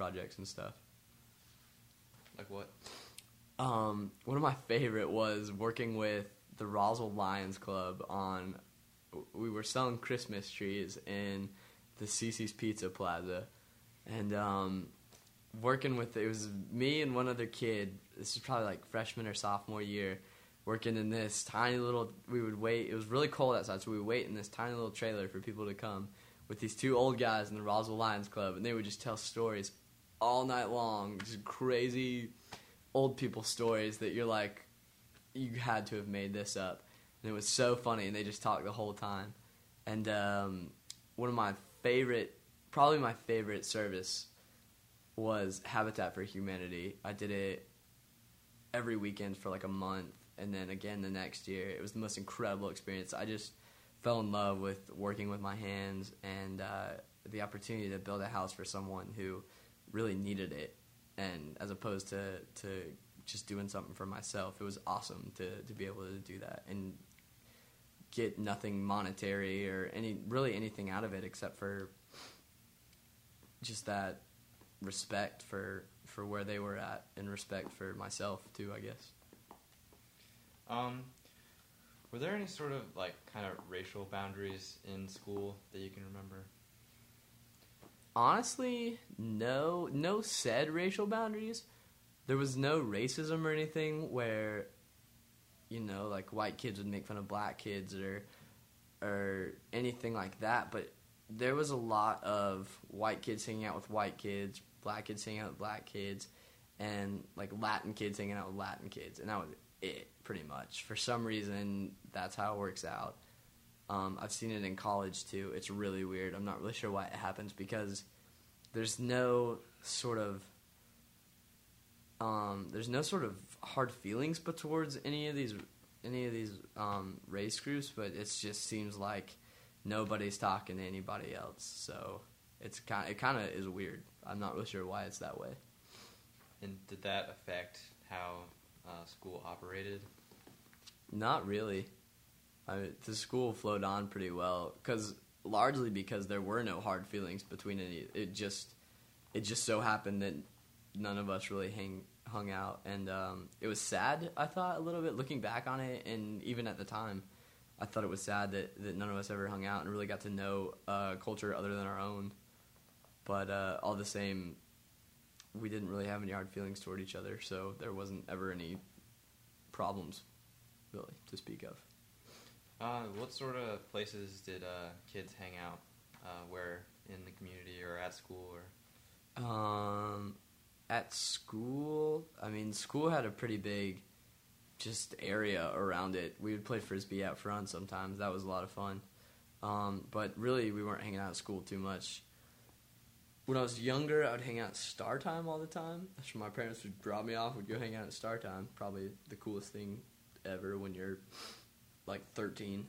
projects and stuff. Like what? One of my favorite was working with the Roswell Lions Club on. We were selling Christmas trees in the Cece's Pizza Plaza, and working with it was me and one other kid. This is probably like freshman or sophomore year. Working in this tiny little, we would wait. It was really cold outside, so we would wait in this tiny little trailer for people to come with these two old guys in the Roswell Lions Club, and they would just tell stories all night long, just crazy old people stories that you're like, you had to have made this up. And it was so funny, and they just talked the whole time. And one of my favorite, probably my favorite service was Habitat for Humanity. I did it every weekend for like a month, and then again the next year. It was the most incredible experience. I just fell in love with working with my hands and the opportunity to build a house for someone who really needed it, and as opposed to just doing something for myself. It was awesome to be able to do that and get nothing monetary or anything out of it except for just that respect for where they were at and respect for myself too, I guess. Were there any sort of like kind of racial boundaries in school that you can remember? Honestly, no said racial boundaries. There was no racism or anything where, like white kids would make fun of black kids or anything like that. But there was a lot of white kids hanging out with white kids, black kids hanging out with black kids, and like Latin kids hanging out with Latin kids, and that was it pretty much. For some reason, that's how it works out. I've seen it in college too. It's really weird. I'm not really sure why it happens because there's no sort of hard feelings towards any of these race groups, but it just seems like nobody's talking to anybody else. So it kind of is weird. I'm not really sure why it's that way. And did that affect how school operated? Not really. The school flowed on pretty well, largely because there were no hard feelings between any. It just so happened that none of us really hung out, and it was sad, I thought, a little bit looking back on it, and even at the time I thought it was sad that none of us ever hung out and really got to know culture other than our own. But all the same, we didn't really have any hard feelings toward each other, so there wasn't ever any problems really to speak of. What sort of places did kids hang out where in the community or at school? Or At school, school had a pretty big just area around it. We would play Frisbee out front sometimes. That was a lot of fun. But really, we weren't hanging out at school too much. When I was younger, I would hang out at Star Time all the time. That's where my parents would drop me off. We'd go hang out at Star Time. Probably the coolest thing ever when you're like 13.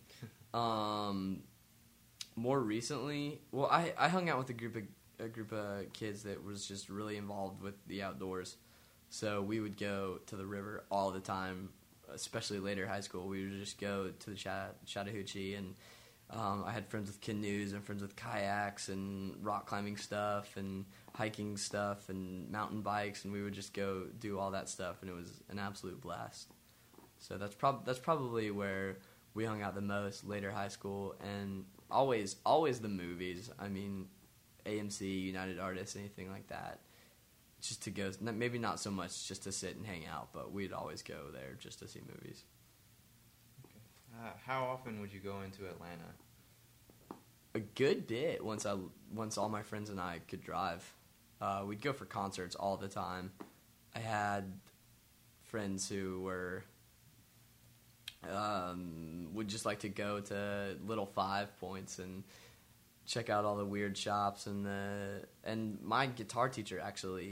More recently, well, I hung out with a group of kids that was just really involved with the outdoors. So we would go to the river all the time, especially later high school. We would just go to the Chattahoochee, and I had friends with canoes and friends with kayaks and rock climbing stuff and hiking stuff and mountain bikes, and we would just go do all that stuff, and it was an absolute blast. So that's probably where we hung out the most later high school, and always the movies. AMC, United Artists, anything like that. Just to go, maybe not so much just to sit and hang out, but we'd always go there just to see movies. Okay. How often would you go into Atlanta? A good bit once all my friends and I could drive. We'd go for concerts all the time. I had friends who would just like to go to Little 5 Points and check out all the weird shops, and my guitar teacher actually